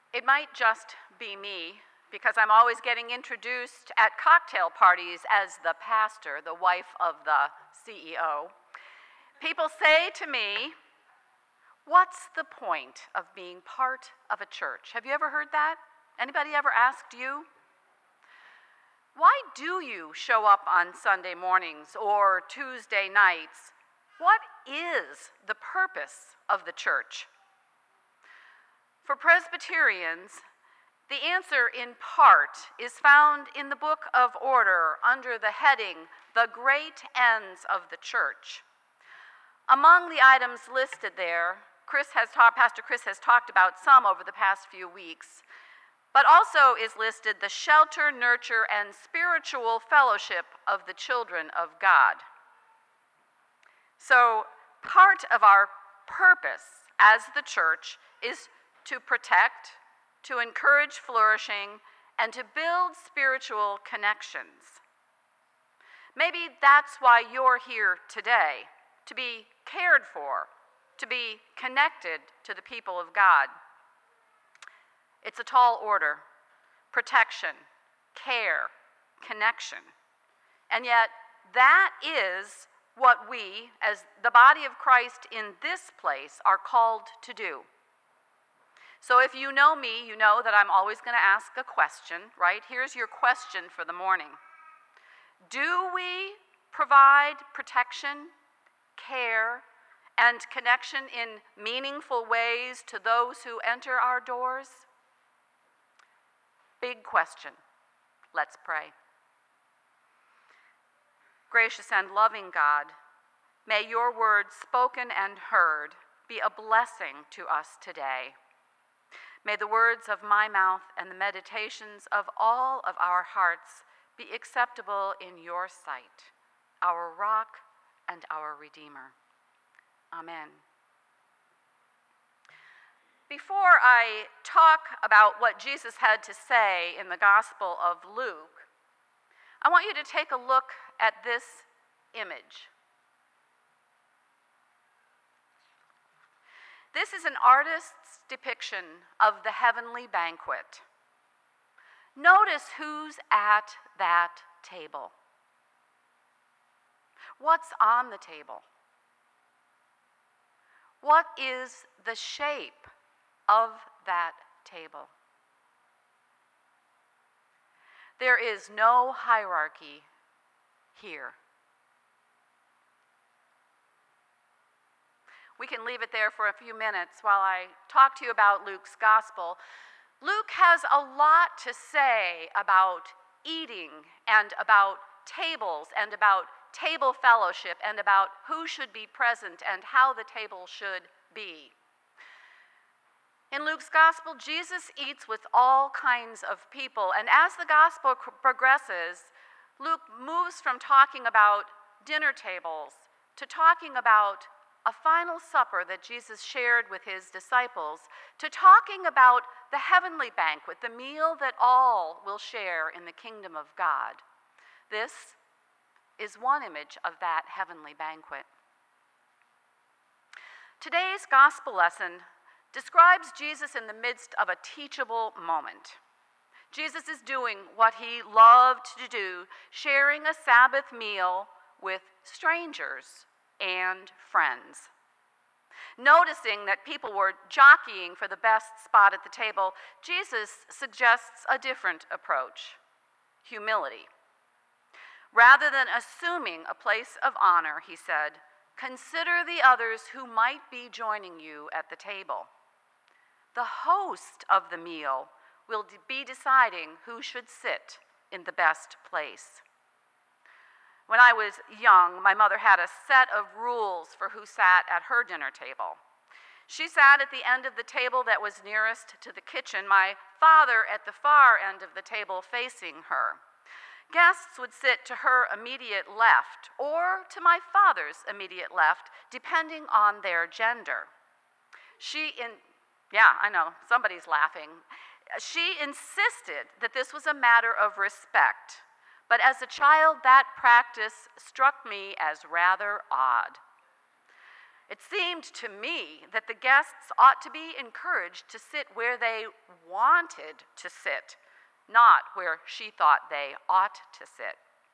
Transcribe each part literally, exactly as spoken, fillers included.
It might just be me, because I'm always getting introduced at cocktail parties as the pastor, the wife of the C E O. People say to me, "What's the point of being part of a church?" Have you ever heard that? Anybody ever asked you? Why do you show up on Sunday mornings or Tuesday nights? What is the purpose of the church? For Presbyterians, the answer in part is found in the Book of Order under the heading, "The Great Ends of the Church." Among the items listed there, Chris has ta- Pastor Chris has talked about some over the past few weeks, but also is listed the shelter, nurture, and spiritual fellowship of the children of God. So part of our purpose as the church is to protect, to encourage flourishing, and to build spiritual connections. Maybe that's why you're here today, to be cared for, to be connected to the people of God. It's a tall order: protection, care, connection. And yet, that is what we, as the body of Christ in this place, are called to do. So if you know me, you know that I'm always going to ask a question, right? Here's your question for the morning. Do we provide protection, care, and connection in meaningful ways to those who enter our doors? Big question. Let's pray. Gracious and loving God, may your words spoken and heard be a blessing to us today. May the words of my mouth and the meditations of all of our hearts be acceptable in your sight, our rock and our Redeemer. Amen. Before I talk about what Jesus had to say in the Gospel of Luke, I want you to take a look at this image. This is an artist's depiction of the heavenly banquet. Notice who's at that table. What's on the table? What is the shape of that table? There is no hierarchy here. We can leave it there for a few minutes while I talk to you about Luke's gospel. Luke has a lot to say about eating and about tables and about table fellowship and about who should be present and how the table should be. In Luke's gospel, Jesus eats with all kinds of people, and as the gospel progresses, Luke moves from talking about dinner tables to talking about a final supper that Jesus shared with his disciples, to talking about the heavenly banquet, the meal that all will share in the kingdom of God. This is one image of that heavenly banquet. Today's gospel lesson describes Jesus in the midst of a teachable moment. Jesus is doing what he loved to do, sharing a Sabbath meal with strangers and friends. Noticing that people were jockeying for the best spot at the table, Jesus suggests a different approach: humility. Rather than assuming a place of honor, he said, consider the others who might be joining you at the table. The host of the meal will be deciding who should sit in the best place. When I was young, my mother had a set of rules for who sat at her dinner table. She sat at the end of the table that was nearest to the kitchen, my father at the far end of the table facing her. Guests would sit to her immediate left or to my father's immediate left, depending on their gender. She, in, yeah, I know, somebody's laughing. She insisted that this was a matter of respect. But as a child, that practice struck me as rather odd. It seemed to me that the guests ought to be encouraged to sit where they wanted to sit, not where she thought they ought to sit.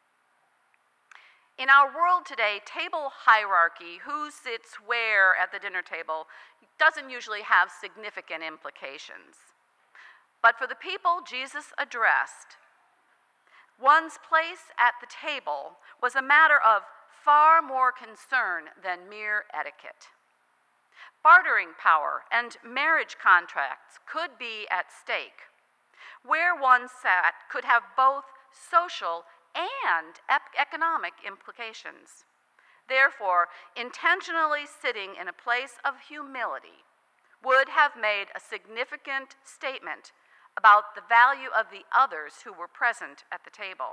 In our world today, table hierarchy, who sits where at the dinner table, doesn't usually have significant implications. But for the people Jesus addressed, one's place at the table was a matter of far more concern than mere etiquette. Bartering power and marriage contracts could be at stake. Where one sat could have both social and ep- economic implications. Therefore, intentionally sitting in a place of humility would have made a significant statement about the value of the others who were present at the table.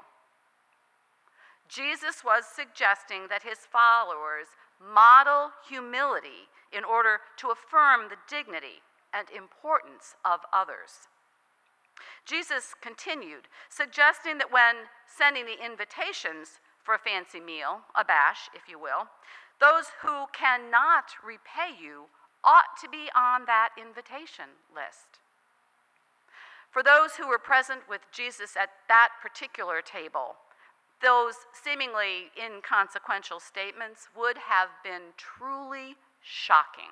Jesus was suggesting that his followers model humility in order to affirm the dignity and importance of others. Jesus continued, suggesting that when sending the invitations for a fancy meal, a bash, if you will, those who cannot repay you ought to be on that invitation list. For those who were present with Jesus at that particular table, those seemingly inconsequential statements would have been truly shocking.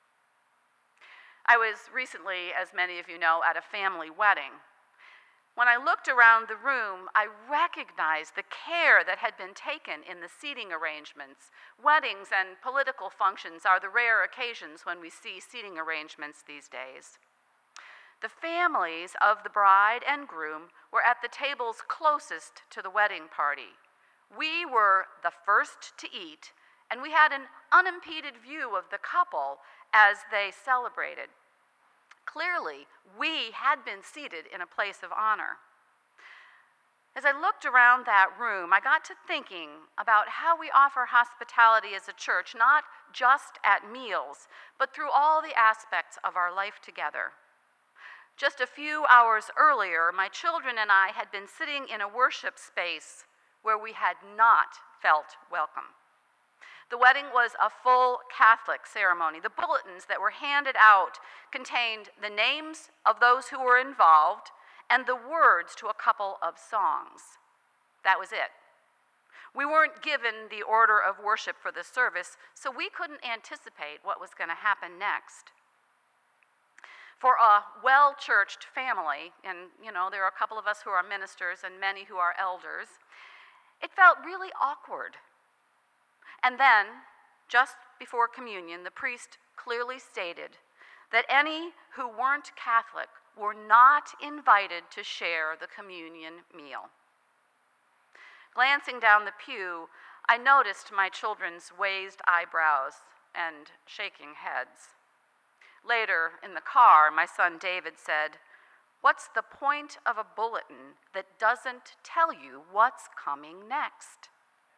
I was recently, as many of you know, at a family wedding. When I looked around the room, I recognized the care that had been taken in the seating arrangements. Weddings and political functions are the rare occasions when we see seating arrangements these days. The families of the bride and groom were at the tables closest to the wedding party. We were the first to eat, and we had an unimpeded view of the couple as they celebrated. Clearly, we had been seated in a place of honor. As I looked around that room, I got to thinking about how we offer hospitality as a church, not just at meals, but through all the aspects of our life together. Just a few hours earlier, my children and I had been sitting in a worship space where we had not felt welcome. The wedding was a full Catholic ceremony. The bulletins that were handed out contained the names of those who were involved and the words to a couple of songs. That was it. We weren't given the order of worship for the service, so we couldn't anticipate what was going to happen next. For a well-churched family, and you know, there are a couple of us who are ministers and many who are elders, it felt really awkward. And then, just before communion, the priest clearly stated that any who weren't Catholic were not invited to share the communion meal. Glancing down the pew, I noticed my children's raised eyebrows and shaking heads. Later, in the car, my son David said, "What's the point of a bulletin that doesn't tell you what's coming next?"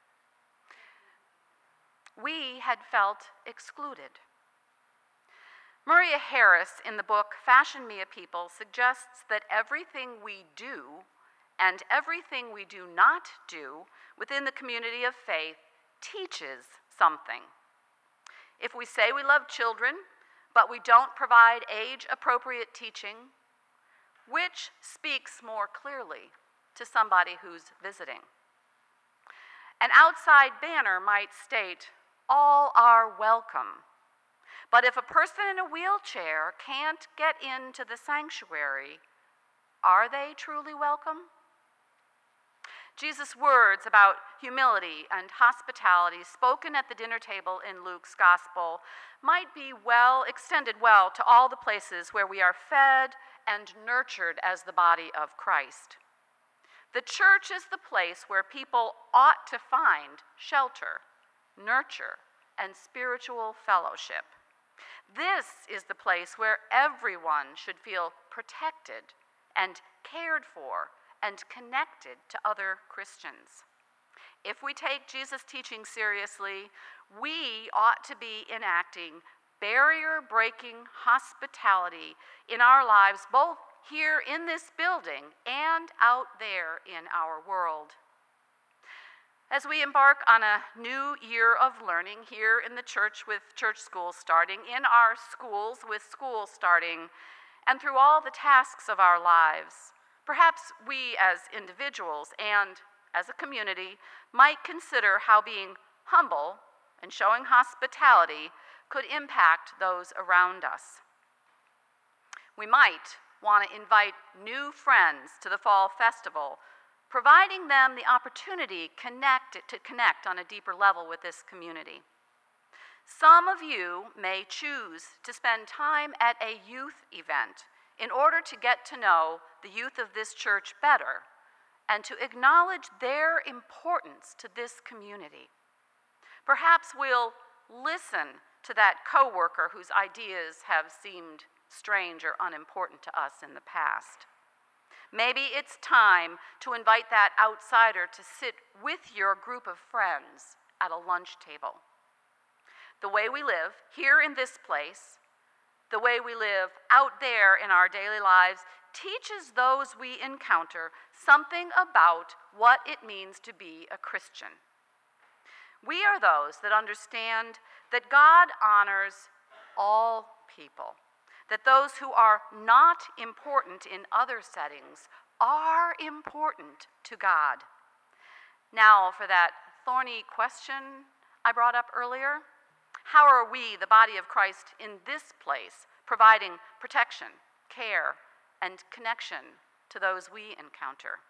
We had felt excluded. Maria Harris, in the book Fashion Me a People, suggests that everything we do and everything we do not do within the community of faith teaches something. If we say we love children, but we don't provide age-appropriate teaching, which speaks more clearly to somebody who's visiting? An outside banner might state, "All are welcome." But if a person in a wheelchair can't get into the sanctuary, are they truly welcome? Jesus' words about humility and hospitality spoken at the dinner table in Luke's gospel might be well extended well to all the places where we are fed and nurtured as the body of Christ. The church is the place where people ought to find shelter, nurture, and spiritual fellowship. This is the place where everyone should feel protected and cared for and connected to other Christians. If we take Jesus' teaching seriously, we ought to be enacting barrier-breaking hospitality in our lives, both here in this building and out there in our world. As we embark on a new year of learning here in the church with church schools starting, in our schools with schools starting, and through all the tasks of our lives, perhaps we as individuals and as a community might consider how being humble and showing hospitality could impact those around us. We might want to invite new friends to the fall festival, providing them the opportunity connect, to connect on a deeper level with this community. Some of you may choose to spend time at a youth event in order to get to know the youth of this church better and to acknowledge their importance to this community. Perhaps we'll listen to that coworker whose ideas have seemed strange or unimportant to us in the past. Maybe it's time to invite that outsider to sit with your group of friends at a lunch table. The way we live here in this place, the way we live out there in our daily lives, teaches those we encounter something about what it means to be a Christian. We are those that understand that God honors all people, that those who are not important in other settings are important to God. Now, for that thorny question I brought up earlier, how are we, the body of Christ, in this place, providing protection, care, and connection to those we encounter?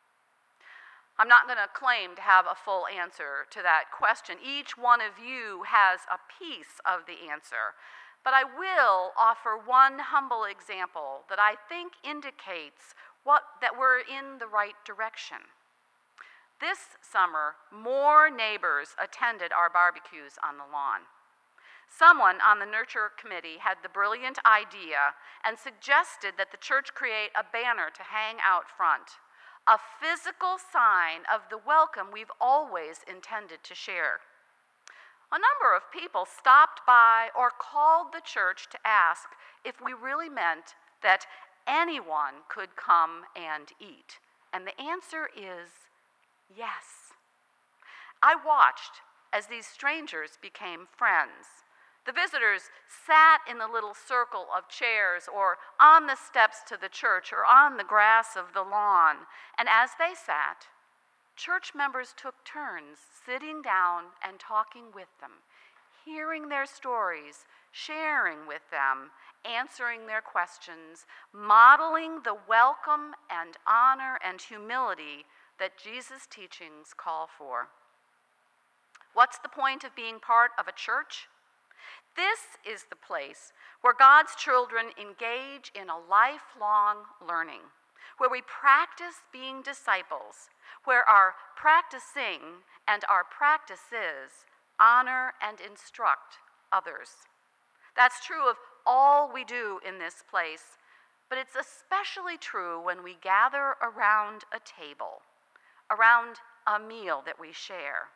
I'm not going to claim to have a full answer to that question. Each one of you has a piece of the answer. But I will offer one humble example that I think indicates what, that we're in the right direction. This summer, more neighbors attended our barbecues on the lawn. Someone on the nurture committee had the brilliant idea and suggested that the church create a banner to hang out front, a physical sign of the welcome we've always intended to share. A number of people stopped by or called the church to ask if we really meant that anyone could come and eat. And the answer is yes. I watched as these strangers became friends. The visitors sat in the little circle of chairs or on the steps to the church or on the grass of the lawn. And as they sat, church members took turns sitting down and talking with them, hearing their stories, sharing with them, answering their questions, modeling the welcome and honor and humility that Jesus' teachings call for. What's the point of being part of a church? This is the place where God's children engage in a lifelong learning, where we practice being disciples, where our practicing and our practices honor and instruct others. That's true of all we do in this place, but it's especially true when we gather around a table, around a meal that we share.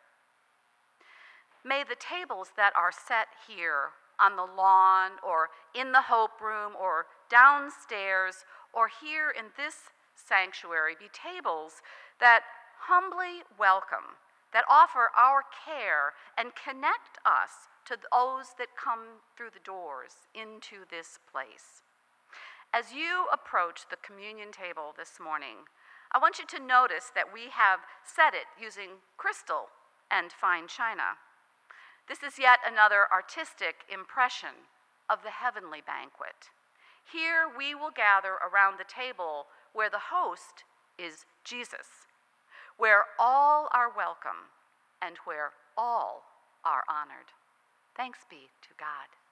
May the tables that are set here on the lawn or in the Hope Room or downstairs or here in this sanctuary be tables that humbly welcome, that offer our care and connect us to those that come through the doors into this place. As you approach the communion table this morning, I want you to notice that we have set it using crystal and fine china. This is yet another artistic impression of the heavenly banquet. Here we will gather around the table where the host is Jesus, where all are welcome and where all are honored. Thanks be to God.